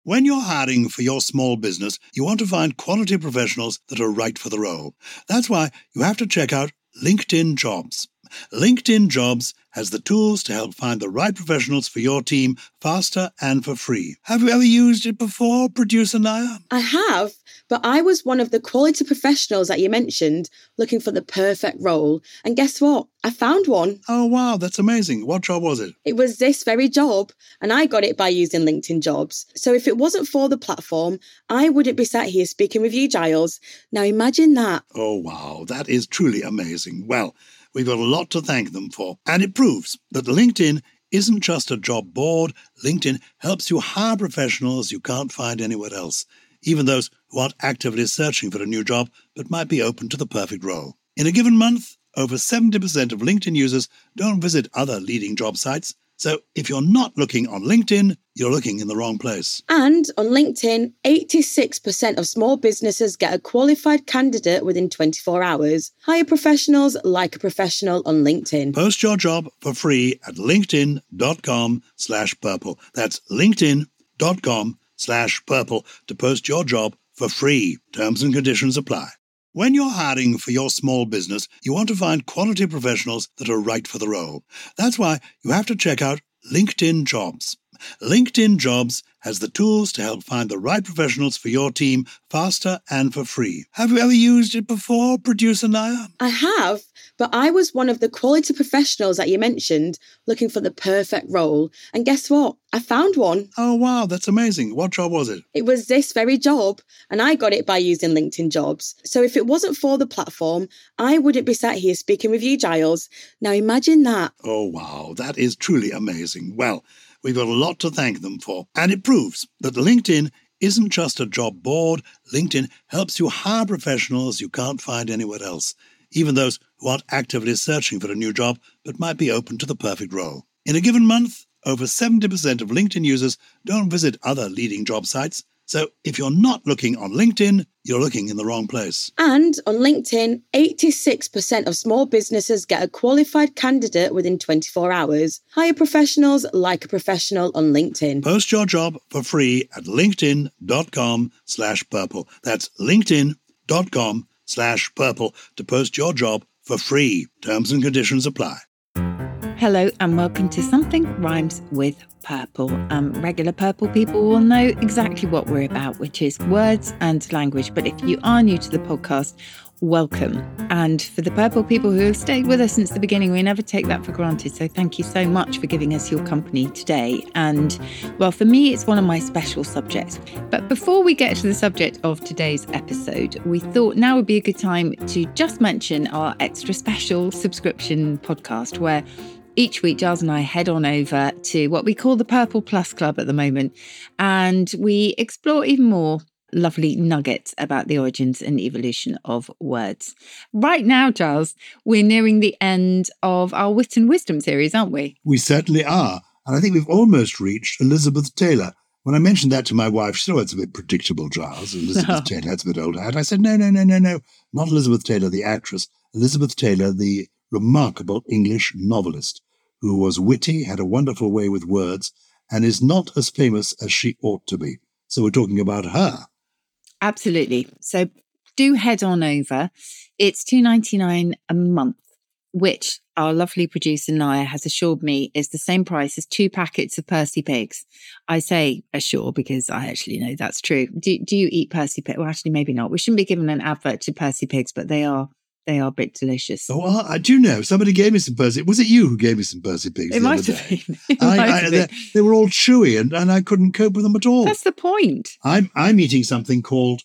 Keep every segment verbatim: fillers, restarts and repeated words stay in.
When you're hiring for your small business, you want to find quality professionals that are right for the role. That's why you have to check out LinkedIn Jobs. LinkedIn Jobs has the tools to help find the right professionals for your team faster and for free. Have you ever used it before, Producer Naya? I have, but I was one of the quality professionals that you mentioned looking for the perfect role. And guess what? I found one. Oh, wow, that's amazing. What job was it? It was this very job, and I got it by using LinkedIn Jobs. So if it wasn't for the platform, I wouldn't be sat here speaking with you, Giles. Now imagine that. Oh, wow, that is truly amazing. Well, we've got a lot to thank them for. And it proves that LinkedIn isn't just a job board. LinkedIn helps you hire professionals you can't find anywhere else, even those who aren't actively searching for a new job but might be open to the perfect role. In a given month, over seventy percent of LinkedIn users don't visit other leading job sites. So if you're not looking on LinkedIn, you're looking in the wrong place. And on LinkedIn, eighty-six percent of small businesses get a qualified candidate within twenty-four hours. Hire professionals like a professional on LinkedIn. Post your job for free at linkedin.com slash purple. That's linkedin.com slash purple to post your job for free. Terms and conditions apply. When you're hiring for your small business, you want to find quality professionals that are right for the role. That's why you have to check out LinkedIn Jobs. LinkedIn Jobs has the tools to help find the right professionals for your team faster and for free. Have you ever used it before, Producer Naya? I have, but I was one of the quality professionals that you mentioned looking for the perfect role. And guess what? I found one. Oh, wow, that's amazing. What job was it? It was this very job, and I got it by using LinkedIn Jobs. So if it wasn't for the platform, I wouldn't be sat here speaking with you, Giles. Now imagine that. Oh, wow, that is truly amazing. Well, we've got a lot to thank them for. And it proves that LinkedIn isn't just a job board. LinkedIn helps you hire professionals you can't find anywhere else, even those who aren't actively searching for a new job but might be open to the perfect role. In a given month, over seventy percent of LinkedIn users don't visit other leading job sites. So if you're not looking on LinkedIn, you're looking in the wrong place. And on LinkedIn, eighty-six percent of small businesses get a qualified candidate within twenty-four hours. Hire professionals like a professional on LinkedIn. Post your job for free at linkedin.com slash purple. That's linkedin.com slash purple to post your job for free. Terms and conditions apply. Hello and welcome to Something Rhymes with Purple. Um, regular Purple people will know exactly what we're about, which is words and language. But if you are new to the podcast, welcome. And for the Purple people who have stayed with us since the beginning, we never take that for granted. So thank you so much for giving us your company today. And well, for me, it's one of my special subjects. But before we get to the subject of today's episode, we thought now would be a good time to just mention our extra special subscription podcast where each week, Giles and I head on over to what we call the Purple Plus Club at the moment, and we explore even more lovely nuggets about the origins and evolution of words. Right now, Giles, we're nearing the end of our Wit and Wisdom series, aren't we? We certainly are. And I think we've almost reached Elizabeth Taylor. When I mentioned that to my wife, she said, oh, it's a bit predictable, Giles. Elizabeth Oh. Taylor, that's a bit old hat. I said, no, no, no, no, no. Not Elizabeth Taylor, the actress. Elizabeth Taylor, the remarkable English novelist, who was witty, had a wonderful way with words, and is not as famous as she ought to be. So we're talking about her. Absolutely. So do head on over. It's two dollars and ninety-nine cents a month, which our lovely producer Naya has assured me is the same price as two packets of Percy Pigs. I say assure because I actually know that's true. Do, do you eat Percy Pigs? Well, actually, maybe not. We shouldn't be given an advert to Percy Pigs, but they are They are a bit delicious. Oh, I do know. Somebody gave me some Percy. Was it you who gave me some Percy Pigs? It the might other have day? been. It I, might I, have they, been. they were all chewy, and, and I couldn't cope with them at all. That's the point. I'm I'm eating something called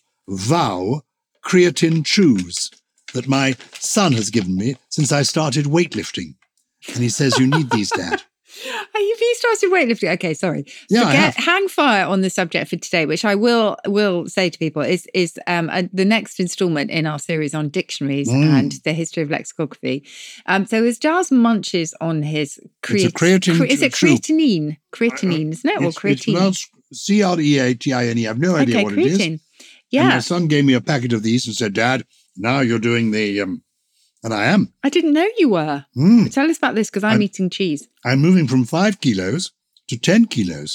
Vow Creatine Chews that my son has given me since I started weightlifting, and he says you need these, Dad. Have you started weightlifting? Okay, sorry. Yeah, I Forget, have. hang fire on the subject for today, which I will will say to people is is um, uh, the next instalment in our series on dictionaries Mm. and the history of lexicography. Um, so as Giles munches on his It's a creatine cre- is it chew. creatinine? Creatinine, isn't it? Or It's, it's creatine? pronounced C R E A T I N E. I have no idea okay, what it is. creatine. And Yeah, my son gave me a packet of these and said, Dad, now you're doing the, um, and I am. I didn't know you were. Mm. Tell us about this because I'm, I'm- eating cheese. I'm moving from five kilos to ten kilos.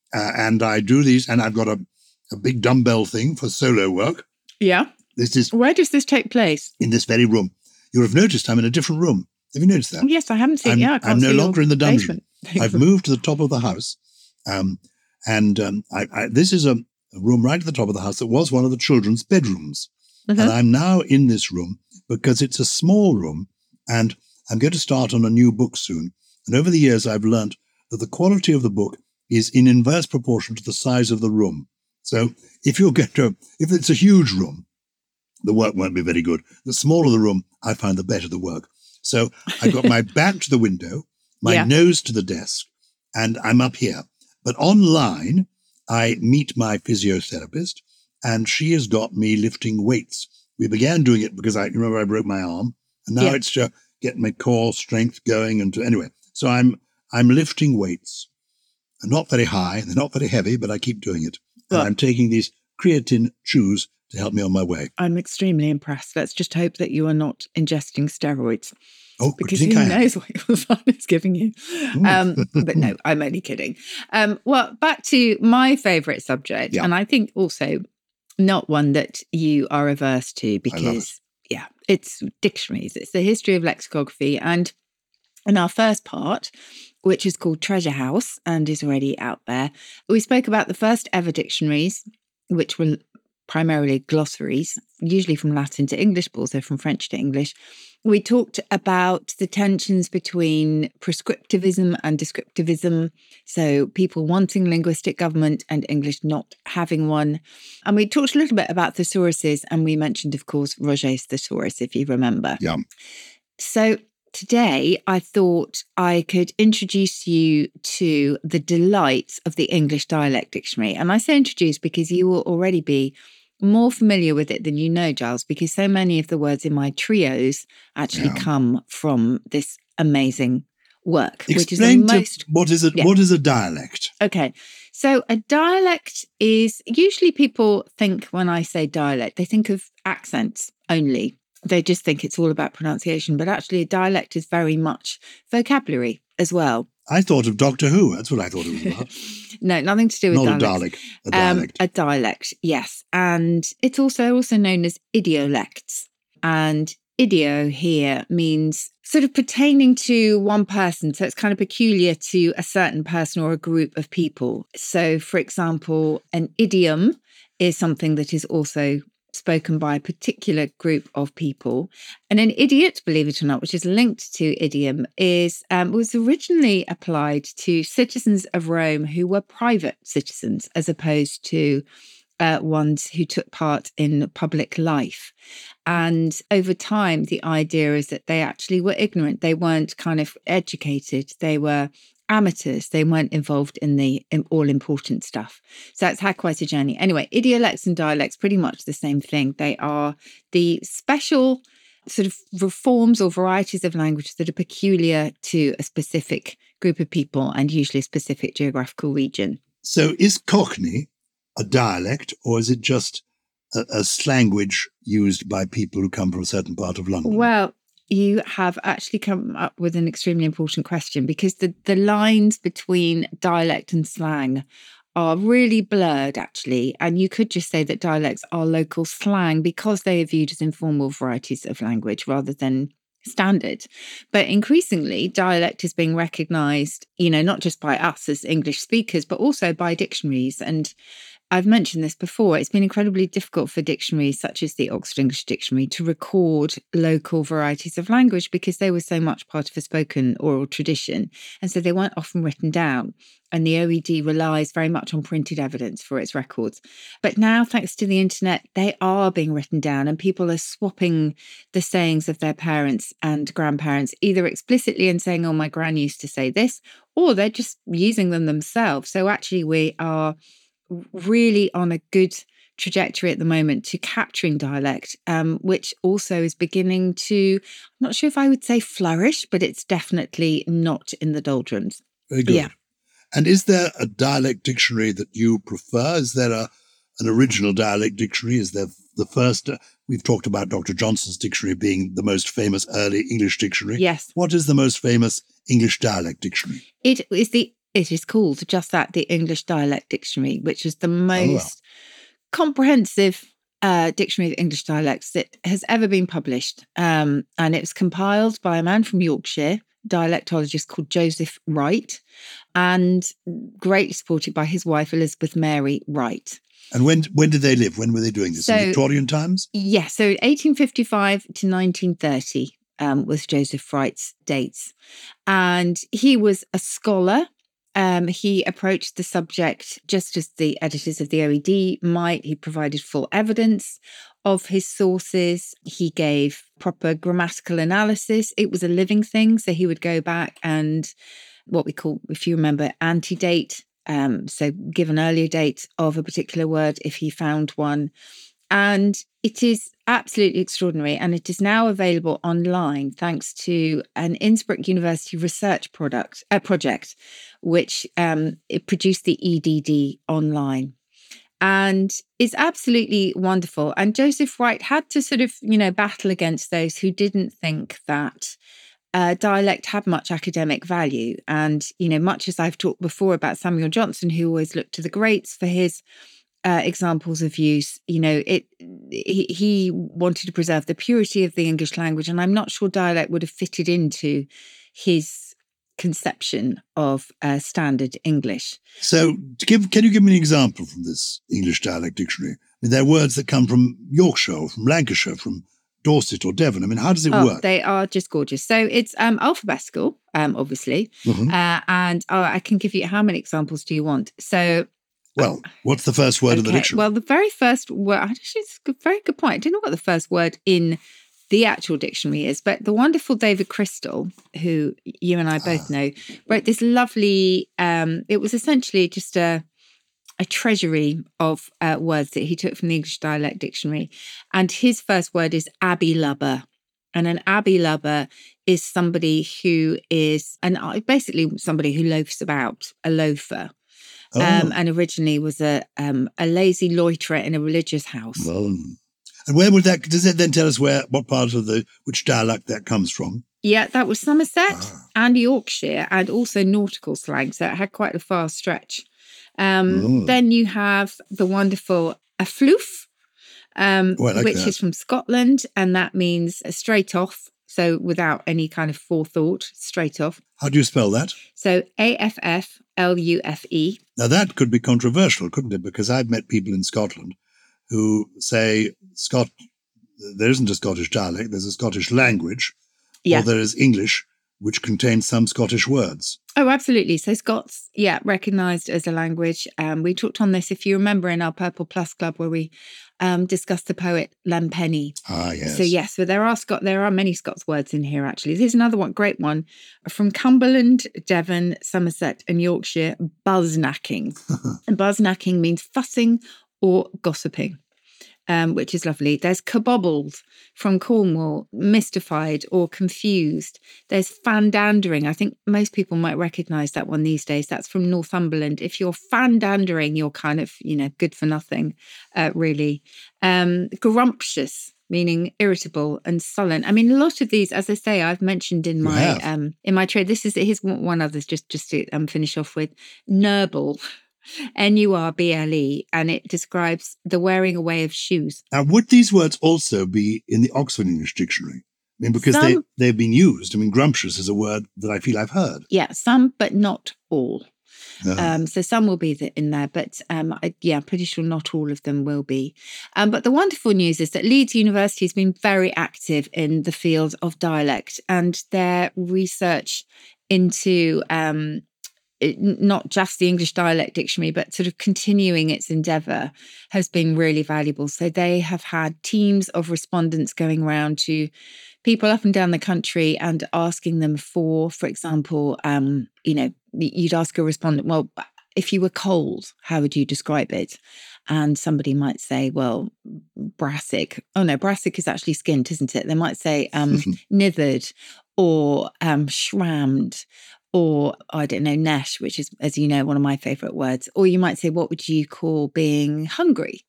uh, and I do these, and I've got a, a big dumbbell thing for solo work. Yeah. This is Where does this take place? in this very room. You'll have noticed I'm in a different room. Have you noticed that? Yes, I haven't seen. I'm, yeah, I can't I'm no see longer your in the dungeon. basement. I've moved to the top of the house. Um, and um, I, I, this is a, a room right at the top of the house that was one of the children's bedrooms. Mhm. And I'm now in this room because it's a small room and I'm going to start on a new book soon. And over the years, I've learnt that the quality of the book is in inverse proportion to the size of the room. So if you're going to, if it's a huge room, the work won't be very good. The smaller the room, I find the better the work. So I've got my back to the window, my Yeah. nose to the desk, and I'm up here. But online, I meet my physiotherapist, and she has got me lifting weights. We began doing it because I remember I broke my arm, and now Yeah. it's to get my core strength going. And to, anyway, so I'm I'm lifting weights, not very high, they're not very heavy, but I keep doing it. And Well- I'm taking these creatine chews to help me on my way. I'm extremely impressed. Let's just hope that you are not ingesting steroids, Oh, because do you who think I am? knows what your son is giving you. Um, but no, I'm only kidding. Um, well, back to my favourite subject, Yeah. and I think also not one that you are averse to, it. because yeah, it's dictionaries. It's the history of lexicography, and in our first part, which is called Treasure House and is already out there, we spoke about the first ever dictionaries, which were primarily glossaries, usually from Latin to English, but also from French to English. We talked about the tensions between prescriptivism and descriptivism, so people wanting linguistic government and English not having one. And we talked a little bit about thesauruses, and we mentioned, of course, Roget's thesaurus, if you remember. Yeah. So today, I thought I could introduce you to the delights of the English Dialect Dictionary. And I say introduce because you will already be more familiar with it than you know, Giles, because so many of the words in my trios actually Yeah. come from this amazing work, which is Explain the to most... what is it? Yeah. What is a dialect? Okay, so a dialect is, usually people think when I say dialect, they think of accents only. They just think it's all about pronunciation, but actually a dialect is very much vocabulary as well. I thought of Doctor Who. That's what I thought it was about. No, nothing to do with Not a dialects. Dalek, a dialect. Um, a dialect, yes. And it's also also known as idiolects. And idio here means sort of pertaining to one person. So it's kind of peculiar to a certain person or a group of people. So, for example, an idiom is something that is also spoken by a particular group of people. And an idiot, believe it or not, which is linked to idiom, is um, was originally applied to citizens of Rome who were private citizens, as opposed to uh, ones who took part in public life. And over time, the idea is that they actually were ignorant. They weren't kind of educated. They were amateurs. They weren't involved in the in all-important stuff. So it's had quite a journey. Anyway, idiolects and dialects, pretty much the same thing. They are the special sort of forms or varieties of language that are peculiar to a specific group of people and usually a specific geographical region. So is Cockney a dialect, or is it just a, a slanguage used by people who come from a certain part of London? Well, you have actually come up with an extremely important question, because the, the lines between dialect and slang are really blurred, actually. And you could just say that dialects are local slang because they are viewed as informal varieties of language rather than standard. But increasingly, dialect is being recognised, you know, not just by us as English speakers, but also by dictionaries. And I've mentioned this before, it's been incredibly difficult for dictionaries such as the Oxford English Dictionary to record local varieties of language because they were so much part of a spoken oral tradition. And so they weren't often written down. And the O E D relies very much on printed evidence for its records. But now, thanks to the internet, they are being written down, and people are swapping the sayings of their parents and grandparents, either explicitly and saying, oh, my gran used to say this, or they're just using them themselves. So actually we are really on a good trajectory at the moment to capturing dialect, um, which also is beginning to, I'm not sure if I would say flourish, but it's definitely not in the doldrums. Very good. Yeah. And is there a dialect dictionary that you prefer? Is there a an original dialect dictionary? Is there the first? Uh, we've talked about Doctor Johnson's dictionary being the most famous early English dictionary. Yes. What is the most famous English dialect dictionary? It is the it is called just that, the English Dialect Dictionary, which is the most oh. comprehensive uh, dictionary of English dialects that has ever been published. Um, and it was compiled by a man from Yorkshire, dialectologist called Joseph Wright, and greatly supported by his wife, Elizabeth Mary Wright. And when when did they live? When were they doing this? So, in Victorian times? Yes, yeah, so eighteen fifty-five to nineteen thirty um, was Joseph Wright's dates. And he was a scholar. Um, he approached the subject just as the editors of the O E D might. He provided full evidence of his sources. He gave proper grammatical analysis. It was a living thing. So he would go back and what we call, if you remember, antedate. Um, so give an earlier date of a particular word if he found one. And it is absolutely extraordinary. And it is now available online thanks to an Innsbruck University research product uh, project, which um, it produced the E D D online. And it's absolutely wonderful. And Joseph Wright had to sort of, you know, battle against those who didn't think that Uh, dialect had much academic value. And, you know, much as I've talked before about Samuel Johnson, who always looked to the greats for his uh, examples of use, you know, it he, he wanted to preserve the purity of the English language. And I'm not sure dialect would have fitted into his conception of uh, standard English. So to give, can you give me an example from this English dialect dictionary? I mean, there are words that come from Yorkshire or from Lancashire, from Dorset or Devon. I mean, how does it oh, work? They are just gorgeous. So it's um, alphabetical, um, obviously. Mm-hmm. Uh, and oh, I can give you, how many examples do you want? So, well, what's the first word okay. in the dictionary? Well, the very first word, actually, it's a very good point. I don't know what the first word in the actual dictionary is, but the wonderful David Crystal, who you and I both ah. know, wrote this lovely, um, it was essentially just a, a treasury of uh, words that he took from the English Dialect Dictionary. And his first word is abbey-lubber. And an abbey-lubber is somebody who is, and basically somebody who loafs about, a loafer. Oh. Um, and originally was a um, a lazy loiterer in a religious house. Well, and where would that, does it then tell us where, what part of the, which dialect that comes from? Yeah, that was Somerset ah. and Yorkshire, and also nautical slang. So it had quite a far stretch. Um, then you have the wonderful affloof, um, oh, like which that. is from Scotland, and that means straight off. So without any kind of forethought, straight off. How do you spell that? So A F F L U F E. Now that could be controversial, couldn't it? Because I've met people in Scotland who say Scot there isn't a Scottish dialect, there's a Scottish language, yeah. or there is English, which contains some Scottish words. Oh, absolutely. So Scots, yeah, recognised as a language. Um, we talked on this, if you remember, in our Purple Plus Club, where we um, discussed the poet Lempenny. Ah, yes. So yes, so there are Scot, there are many Scots words in here, actually. Here's another one, great one, from Cumberland, Devon, Somerset and Yorkshire, buznacking. And buznacking means fussing or gossiping. Um, which is lovely. There's kabobbled from Cornwall, mystified or confused. There's fandandering. I think most people might recognise that one these days. That's from Northumberland. If you're fandandering, you're kind of, you know, good for nothing, uh, really. Um, grumptious, meaning irritable and sullen. I mean, a lot of these, as I say, I've mentioned in my um, in my trade. This is here's one other just just to um, finish off with. Nurble. N U R B L E, and it describes the wearing away of shoes. Now, would these words also be in the Oxford English Dictionary? I mean, because some, they, they've been used. I mean, grumptious is a word that I feel I've heard. Yeah, some, but not all. Uh-huh. Um, so some will be in there, but um, I, yeah, I'm pretty sure not all of them will be. Um, but the wonderful news is that Leeds University has been very active in the field of dialect, and their research into um, It, not just the English Dialect Dictionary, but sort of continuing its endeavour has been really valuable. So they have had teams of respondents going around to people up and down the country and asking them for, for example, um, you know, you'd ask a respondent, well, if you were cold, how would you describe it? And somebody might say, well, brassic. Oh no, brassic is actually skint, isn't it? They might say um, nithered or um, shrammed. Or, I don't know, nesh, which is, as you know, one of my favourite words. Or you might say, what would you call being hungry?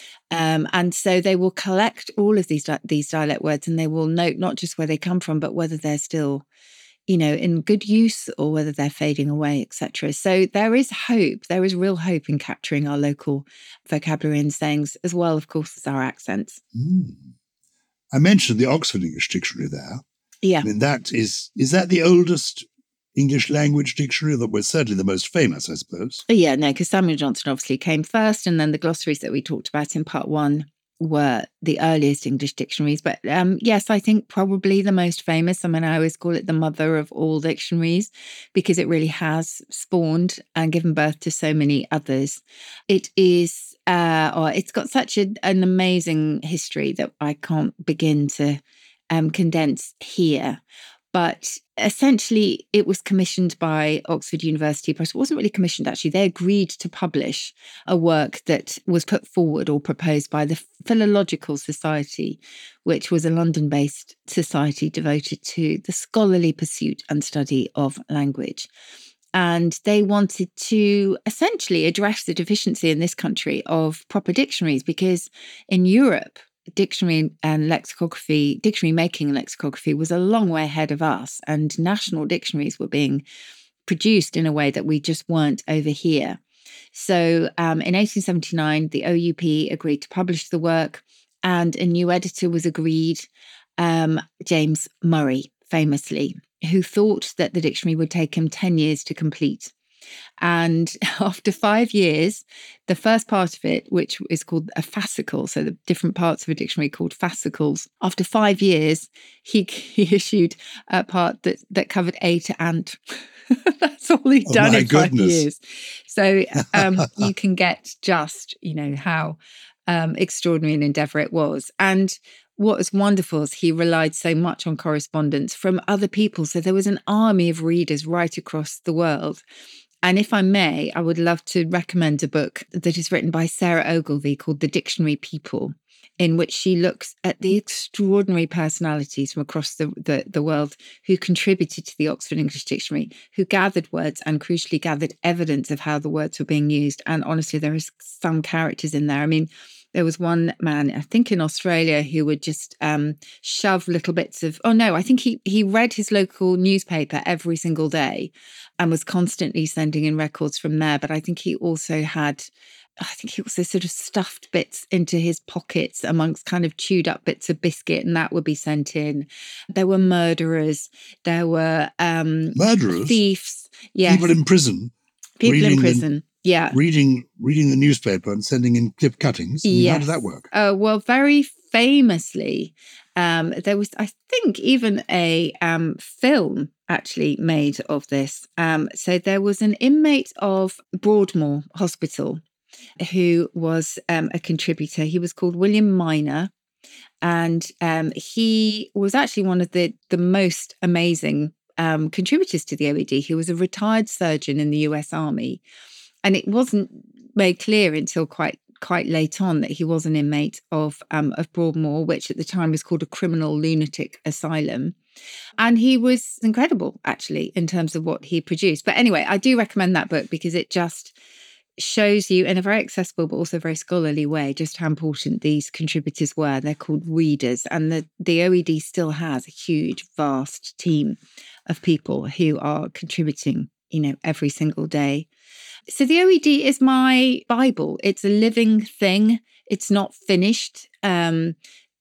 Um, and so they will collect all of these these dialect words, and they will note not just where they come from, but whether they're still you know, in good use or whether they're fading away, et cetera. So there is hope. There is real hope in capturing our local vocabulary and sayings, as well, of course, as our accents. Mm. I mentioned the Oxford English Dictionary there. Yeah. I mean, that is, is that the oldest English language dictionary? That was certainly the most famous, I suppose. Yeah, no, because Samuel Johnson obviously came first, and then the glossaries that we talked about in part one were the earliest English dictionaries. But um, yes, I think probably the most famous. I mean, I always call it the mother of all dictionaries because it really has spawned and given birth to so many others. It is, uh, or it's got such a, an amazing history that I can't begin to um, condense here. But essentially, it was commissioned by Oxford University Press. It wasn't really commissioned, actually. They agreed to publish a work that was put forward or proposed by the Philological Society, which was a London-based society devoted to the scholarly pursuit and study of language. And they wanted to essentially address the deficiency in this country of proper dictionaries, because in Europe, dictionary and lexicography, dictionary making and lexicography was a long way ahead of us, and national dictionaries were being produced in a way that we just weren't over here. So um, in eighteen seventy-nine, the O U P agreed to publish the work, and a new editor was agreed, um, James Murray, famously, who thought that the dictionary would take him ten years to complete. And after five years, the first part of it, which is called a fascicle, so the different parts of a dictionary called fascicles, after five years, he, he issued a part that, that covered A to Ant. That's all he'd Oh, done my in five goodness. years. So um, you can get just, you know, how um, extraordinary an endeavour it was. And what was wonderful is he relied so much on correspondence from other people. So there was an army of readers right across the world. And if I may, I would love to recommend a book that is written by Sarah Ogilvie called The Dictionary People, in which she looks at the extraordinary personalities from across the, the, the world who contributed to the Oxford English Dictionary, who gathered words and crucially gathered evidence of how the words were being used. And honestly, there is some characters in there. I mean, there was one man, I think in Australia, who would just um, shove little bits of, oh no, I think he he read his local newspaper every single day and was constantly sending in records from there. But I think he also had, I think he also sort of stuffed bits into his pockets amongst kind of chewed up bits of biscuit, and that would be sent in. There were murderers, there were um, Murderers? thieves. Yes. People in prison? People in prison. The- Yeah. Reading reading the newspaper and sending in clip cuttings? I mean, yes. How did that work? Uh, well, very famously, um, there was, I think, even a um, film actually made of this. Um, so there was an inmate of Broadmoor Hospital who was um, a contributor. He was called William Minor. And um, he was actually one of the, the most amazing um, contributors to the O E D. He was a retired surgeon in the U S Army. And it wasn't made clear until quite quite late on that he was an inmate of um, of Broadmoor, which at the time was called a criminal lunatic asylum. And he was incredible, actually, in terms of what he produced. But anyway, I do recommend that book because it just shows you in a very accessible but also very scholarly way just how important these contributors were. They're called readers. And the, the O E D still has a huge, vast team of people who are contributing, you know, every single day. So the O E D is my Bible. It's a living thing. It's not finished. Um,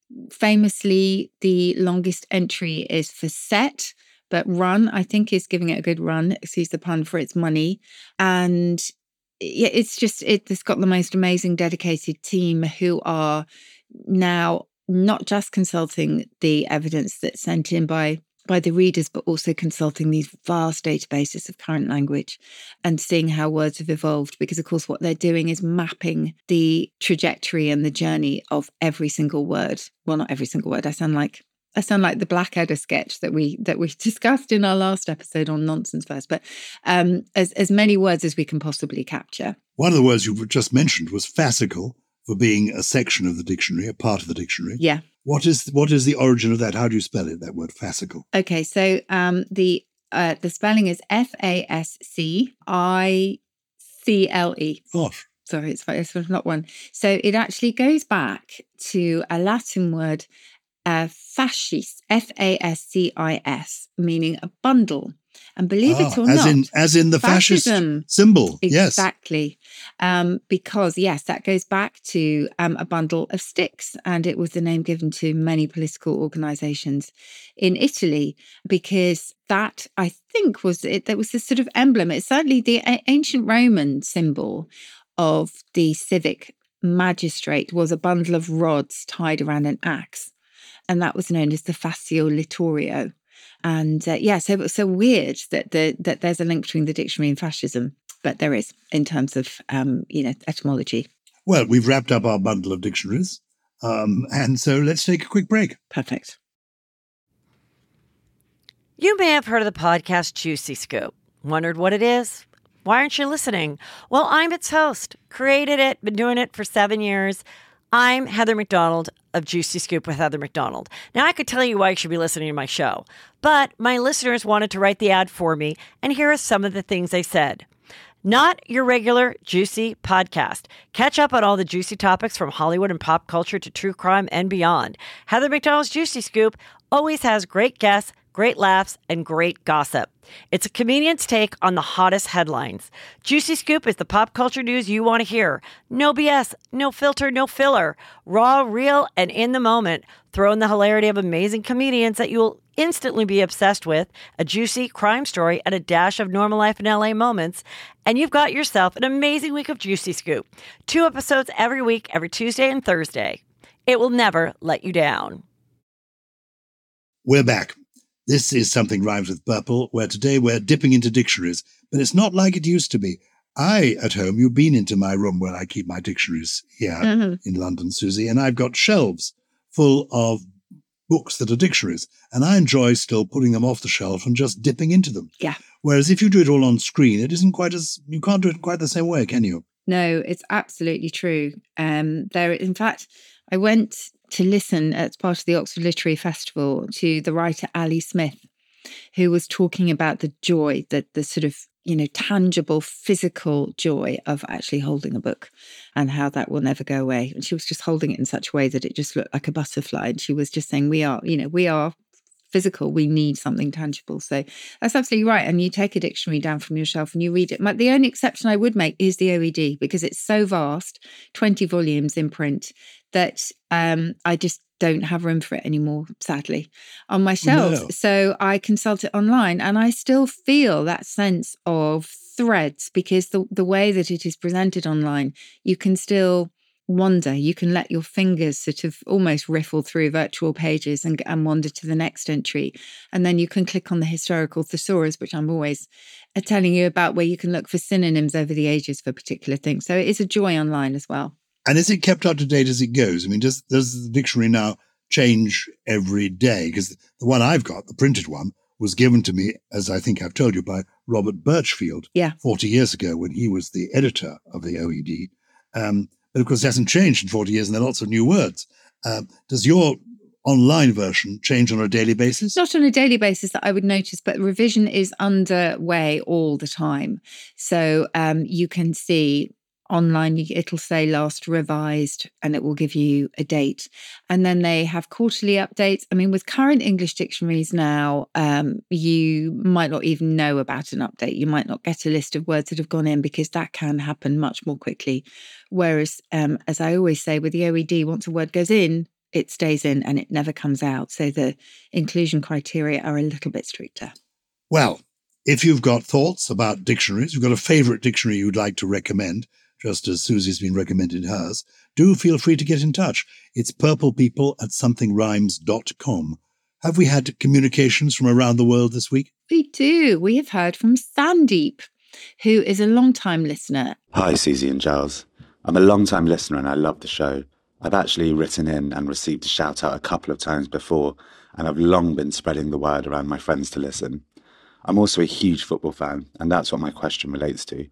famously, the longest entry is for set, but run, I think, is giving it a good run. Excuse the pun, for its money. And yeah, it's just, it, it's got the most amazing dedicated team who are now not just consulting the evidence that's sent in by by the readers, but also consulting these vast databases of current language and seeing how words have evolved. Because, of course, what they're doing is mapping the trajectory and the journey of every single word. Well, not every single word. I sound like I sound like the Blackadder sketch that we that we discussed in our last episode on Nonsense First. But um, as as many words as we can possibly capture. One of the words you just mentioned was fascicle, for being a section of the dictionary, a part of the dictionary. Yeah. What is what is the origin of that? How do you spell it, that word fascicle? Okay, so um, the uh, the spelling is F A S C I C L E. Gosh. Sorry, it's, it's not one. So it actually goes back to a Latin word, uh, fascis, F A S C I S, meaning a bundle. And believe ah, it or as not, in as in the fascism, fascist symbol. Exactly. Um, because, yes, that goes back to um, a bundle of sticks. And it was the name given to many political organizations in Italy, because that, I think, was it. That was the sort of emblem. It's certainly the a- ancient Roman symbol of the civic magistrate was a bundle of rods tied around an axe. And that was known as the Fascio Littorio. And uh, yeah, so it was so weird that the that there's a link between the dictionary and fascism, but there is in terms of um, you know etymology. Well, we've wrapped up our bundle of dictionaries, um, and so let's take a quick break. Perfect. You may have heard of the podcast Juicy Scoop. Wondered what it is? Why aren't you listening? Well, I'm its host. Created it, been doing it for seven years. I'm Heather McDonald of Juicy Scoop with Heather McDonald. Now, I could tell you why you should be listening to my show, but my listeners wanted to write the ad for me, and here are some of the things they said. Not your regular Juicy podcast. Catch up on all the juicy topics from Hollywood and pop culture to true crime and beyond. Heather McDonald's Juicy Scoop always has great guests, great laughs, and great gossip. It's a comedian's take on the hottest headlines. Juicy Scoop is the pop culture news you want to hear. No B S, no filter, no filler. Raw, real, and in the moment. Throw in the hilarity of amazing comedians that you'll instantly be obsessed with, a juicy crime story, and a dash of normal life in L A moments, and you've got yourself an amazing week of Juicy Scoop. Two episodes every week, every Tuesday and Thursday. It will never let you down. We're back. This is Something Rhymes with Purple, where today we're dipping into dictionaries, but it's not like it used to be. I, at home, you've been into my room where I keep my dictionaries here mm-hmm. in London, Susie, and I've got shelves full of books that are dictionaries, and I enjoy still putting them off the shelf and just dipping into them. Yeah. Whereas if you do it all on screen, it isn't quite as, you can't do it quite the same way, can you? No, it's absolutely true. Um, there, in fact, I went to listen as part of the Oxford Literary Festival to the writer Ali Smith, who was talking about the joy, that the sort of, you know, tangible, physical joy of actually holding a book and how that will never go away. And she was just holding it in such a way that it just looked like a butterfly. And she was just saying, we are, you know, we are physical. We need something tangible. So that's absolutely right. And you take a dictionary down from your shelf and you read it. The only exception I would make is the O E D, because it's so vast, twenty volumes in print, that um, I just don't have room for it anymore, sadly, on my shelves. No. So I consult it online, and I still feel that sense of threads, because the, the way that it is presented online, you can still wander. You can let your fingers sort of almost riffle through virtual pages and, and wander to the next entry. And then you can click on the historical thesaurus, which I'm always uh, telling you about, where you can look for synonyms over the ages for particular things. So it is a joy online as well. And is it kept up to date as it goes? I mean, does, does the dictionary now change every day? Because the one I've got, the printed one, was given to me, as I think I've told you, by Robert Birchfield yeah. forty years ago when he was the editor of the O E D. Um, but of course, it hasn't changed in forty years, and there are lots of new words. Uh, does your online version change on a daily basis? Not on a daily basis that I would notice, but revision is underway all the time. So um, you can see online, it'll say last revised, and it will give you a date. And then they have quarterly updates. I mean, with current English dictionaries now, um, you might not even know about an update. You might not get a list of words that have gone in, because that can happen much more quickly. Whereas, um, as I always say, with the O E D, once a word goes in, it stays in and it never comes out. So the inclusion criteria are a little bit stricter. Well, if you've got thoughts about dictionaries, you've got a favourite dictionary you'd like to recommend, just as Susie's been recommended hers, do feel free to get in touch. It's purplepeople at something rhymes dot com. Have we had communications from around the world this week? We do. We have heard from Sandeep, who is a long-time listener. Hi, Susie and Giles. I'm a long-time listener and I love the show. I've actually written in and received a shout-out a couple of times before, and I've long been spreading the word around my friends to listen. I'm also a huge football fan, and that's what my question relates to.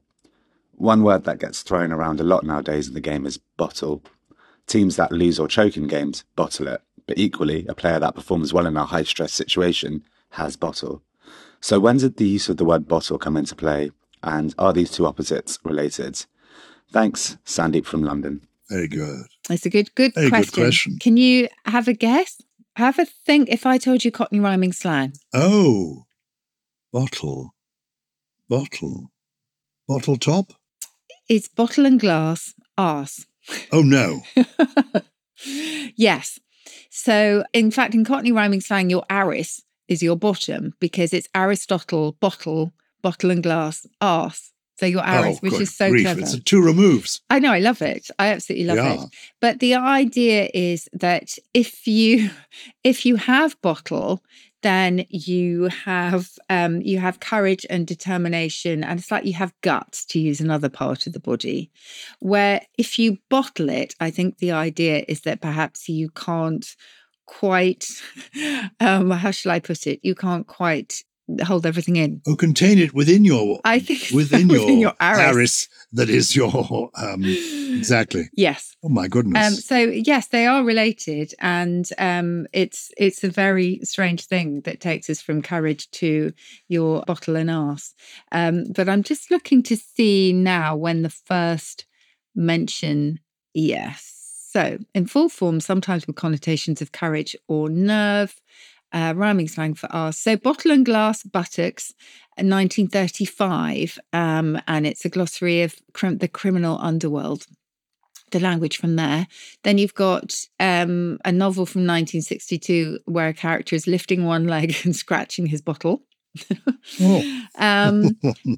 One word that gets thrown around a lot nowadays in the game is bottle. Teams that lose or choke in games bottle it, but equally, a player that performs well in a high-stress situation has bottle. So when did the use of the word bottle come into play, and are these two opposites related? Thanks, Sandeep from London. Very good. It's a good, good Very question. good question. Can you have a guess? Have a think if I told you Cockney rhyming slang. Oh, bottle, bottle, bottle top? It's bottle and glass, arse. Oh, no. Yes. So, in fact, in Cockney rhyming slang, your aris is your bottom because it's Aristotle, bottle, bottle and glass, arse. So your aris, oh, which good is so grief. clever. It's a two removes. I know, I love it. I absolutely love Yeah. it. But the idea is that if you if you have bottle, then you have um, you have courage and determination, and it's like you have guts, to use another part of the body. Where if you bottle it, I think the idea is that perhaps you can't quite, um, how shall I put it? You can't quite hold everything in. Oh, contain it within your I think so, within your, within your aris. aris that is your um exactly. Yes. Oh my goodness. Um, so yes, they are related, and um, it's it's a very strange thing that takes us from courage to your bottle and arse. Um, but I'm just looking to see now when the first mention. Yes. So in full form, sometimes with connotations of courage or nerve. Uh, rhyming slang for arse. So bottle and glass buttocks, nineteen thirty-five, um, and it's a glossary of crim- the criminal underworld, the language from there. Then you've got um, a novel from nineteen sixty-two where a character is lifting one leg and scratching his bottle. oh. um,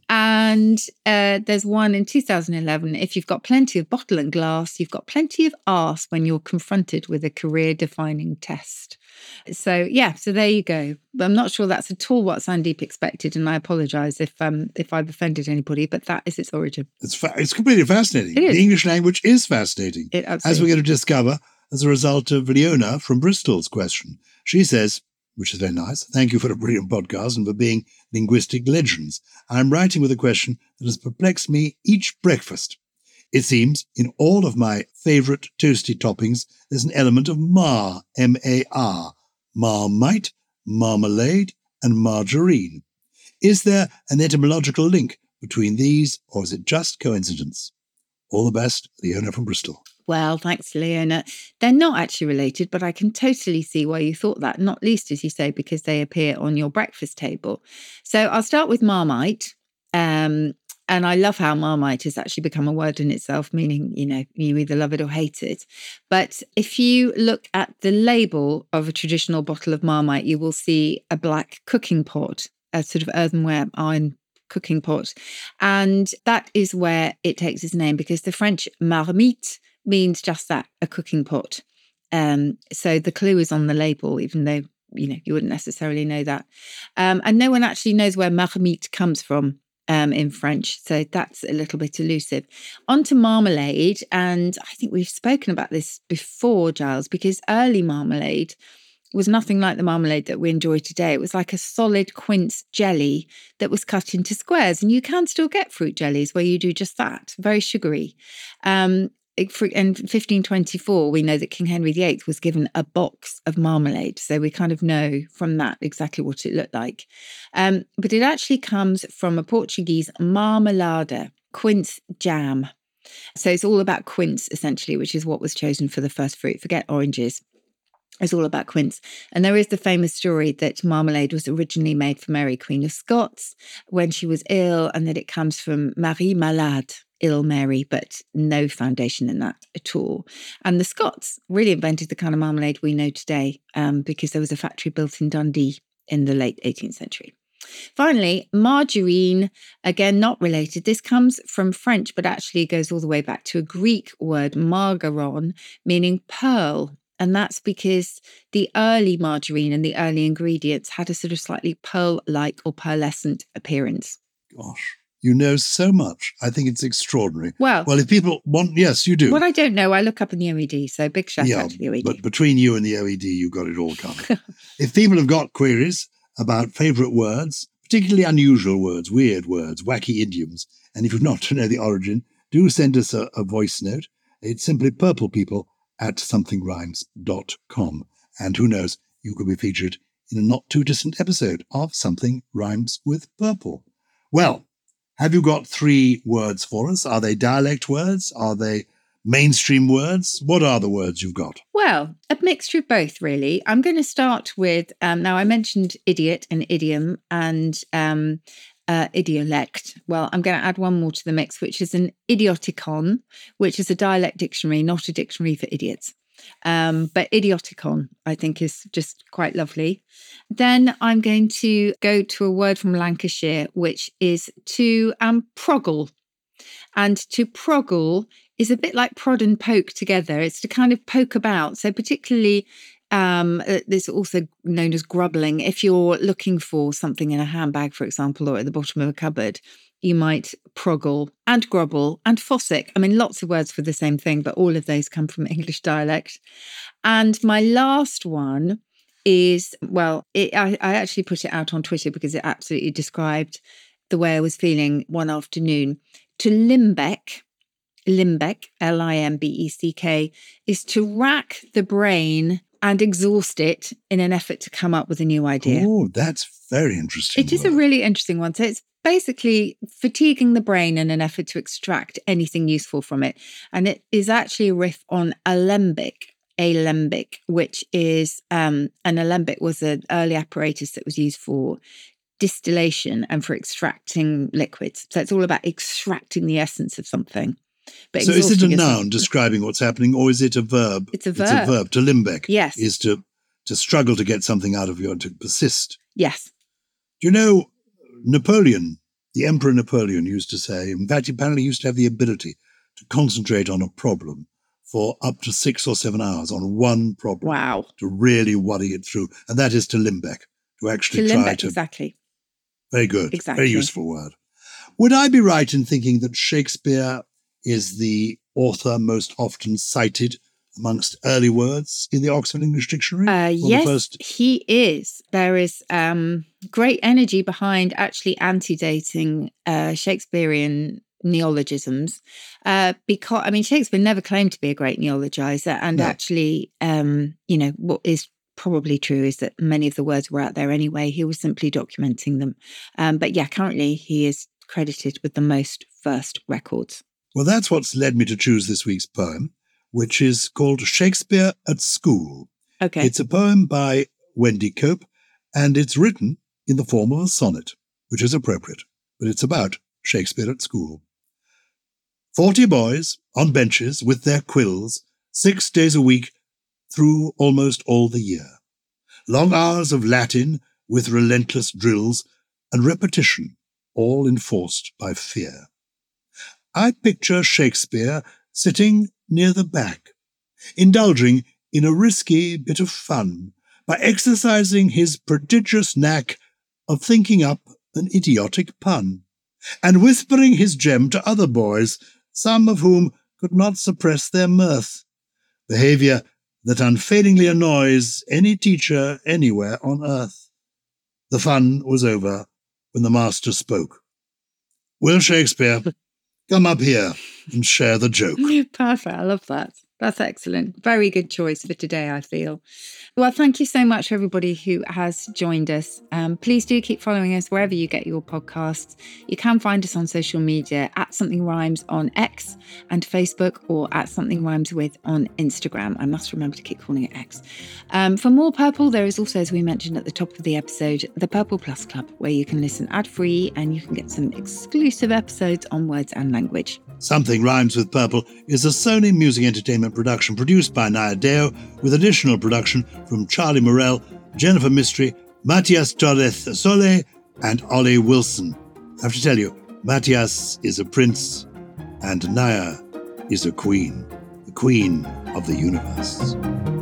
and uh, there's one in two thousand eleven. If you've got plenty of bottle and glass, you've got plenty of arse when you're confronted with a career-defining test. So yeah, so there you go. But I'm not sure that's at all what Sandeep expected, and I apologise if um if I've offended anybody. But that is its origin. It's fa- it's completely fascinating. It is. The English language is fascinating, It as absolutely. we're going to discover as a result of Leona from Bristol's question. She says, which is very nice, thank you for a brilliant podcast and for being linguistic legends. I'm writing with a question that has perplexed me each breakfast. It seems in all of my favourite toasty toppings, there's an element of mar, M A R, marmite, marmalade, and margarine. Is there an etymological link between these, or is it just coincidence? All the best, Leona from Bristol. Well, thanks, Leona. They're not actually related, but I can totally see why you thought that, not least, as you say, because they appear on your breakfast table. So I'll start with Marmite. Um, and I love how Marmite has actually become a word in itself, meaning, you know, you either love it or hate it. But if you look at the label of a traditional bottle of Marmite, you will see a black cooking pot, a sort of earthenware iron cooking pot. And that is where it takes its name, because the French marmite means just that, a cooking pot. Um, so the clue is on the label, even though, you know, you wouldn't necessarily know that. Um, and no one actually knows where marmite comes from um, in French. So that's a little bit elusive. On to marmalade. And I think we've spoken about this before, Giles, because early marmalade was nothing like the marmalade that we enjoy today. It was like a solid quince jelly that was cut into squares. And you can still get fruit jellies where you do just that, very sugary. Um, in fifteen twenty-four, we know that King Henry the Eighth was given a box of marmalade. So we kind of know from that exactly what it looked like. Um, but it actually comes from a Portuguese marmelada, quince jam. So it's all about quince, essentially, which is what was chosen for the first fruit. Forget oranges. It's all about quince. And there is the famous story that marmalade was originally made for Mary, Queen of Scots, when she was ill, and that it comes from Marie Malade, ill Mary, but no foundation in that at all. And the Scots really invented the kind of marmalade we know today um, because there was a factory built in Dundee in the late eighteenth century. Finally, margarine, again, not related. This comes from French, but actually goes all the way back to a Greek word, margaron, meaning pearl. And that's because the early margarine and the early ingredients had a sort of slightly pearl-like or pearlescent appearance. Gosh, you know so much. I think it's extraordinary. Well, well, if people want, yes, you do. What I don't know, I look up in the O E D, so big shout yeah, out to the O E D. But between you and the O E D, you've got it all covered. If people have got queries about favourite words, particularly unusual words, weird words, wacky idioms, and if you'd not to know the origin, do send us a, a voice note. It's simply purplepeople at something rhymes dot com. And who knows, you could be featured in a not too distant episode of Something Rhymes with Purple. Well, have you got three words for us? Are they dialect words? Are they mainstream words? What are the words you've got? Well, a mixture of both, really. I'm going to start with, um, now I mentioned idiot and idiom and um, uh, idiolect. Well, I'm going to add one more to the mix, which is an idioticon, which is a dialect dictionary, not a dictionary for idiots. Um, but idioticon, I think, is just quite lovely. Then I'm going to go to a word from Lancashire, which is to um, proggle. And to proggle is a bit like prod and poke together. It's to kind of poke about. So particularly, um, there's also known as grubbling. If you're looking for something in a handbag, for example, or at the bottom of a cupboard, you might proggle and grubble and fossick. I mean, lots of words for the same thing, but all of those come from English dialect. And my last one is, well, it, I, I actually put it out on Twitter because it absolutely described the way I was feeling one afternoon. To limbeck, limbeck, L I M B E C K, is to rack the brain and exhaust it in an effort to come up with a new idea. Oh, that's very interesting. It is a really interesting one. So it's basically fatiguing the brain in an effort to extract anything useful from it. And it is actually a riff on alembic, alembic, which is um, an alembic was an early apparatus that was used for distillation and for extracting liquids. So it's all about extracting the essence of something. But so is it a noun something. describing what's happening, or is it a verb? It's a verb. It's a verb. To limbeck yes. is to, to struggle to get something out of you, to persist. Yes. Do you know, Napoleon, the Emperor Napoleon used to say, in fact, he apparently used to have the ability to concentrate on a problem for up to six or seven hours on one problem. Wow. To really worry it through. And that is to limbeck, to actually to try limbeck, to... Exactly. Very good. Exactly. Very useful word. Would I be right in thinking that Shakespeare is the author most often cited amongst early words in the Oxford English Dictionary? Uh, yes, first... he is. There is um, great energy behind actually antedating uh, Shakespearean neologisms uh, because, I mean, Shakespeare never claimed to be a great neologizer. And no. actually, um, you know, what is probably true is that many of the words were out there anyway. He was simply documenting them. Um, but yeah, currently he is credited with the most first records. Well, that's what's led me to choose this week's poem, which is called Shakespeare at School. Okay. It's a poem by Wendy Cope, and it's written in the form of a sonnet, which is appropriate, but it's about Shakespeare at school. Forty boys on benches with their quills, six days a week through almost all the year. Long hours of Latin with relentless drills and repetition, all enforced by fear. I picture Shakespeare sitting near the back, indulging in a risky bit of fun by exercising his prodigious knack of thinking up an idiotic pun, and whispering his gem to other boys, some of whom could not suppress their mirth, behaviour that unfailingly annoys any teacher anywhere on earth. The fun was over when the master spoke. Will Shakespeare, come up here and share the joke. Perfect. I love that. That's excellent. Very good choice for today, I feel. Well, thank you so much, everybody who has joined us. Um, please do keep following us wherever you get your podcasts. You can find us on social media at Something Rhymes on X and Facebook, or at Something Rhymes With on Instagram. I must remember to keep calling it X. Um, for more Purple, there is also, as we mentioned at the top of the episode, the Purple Plus Club, where you can listen ad-free and you can get some exclusive episodes on words and language. Something Rhymes with Purple is a Sony Music Entertainment production produced by Naya Deo, with additional production from Charlie Morell, Jennifer Mistry, Matias Torres Sole, and Ollie Wilson. I have to tell you, Matias is a prince and Naya is a queen, the queen of the universe.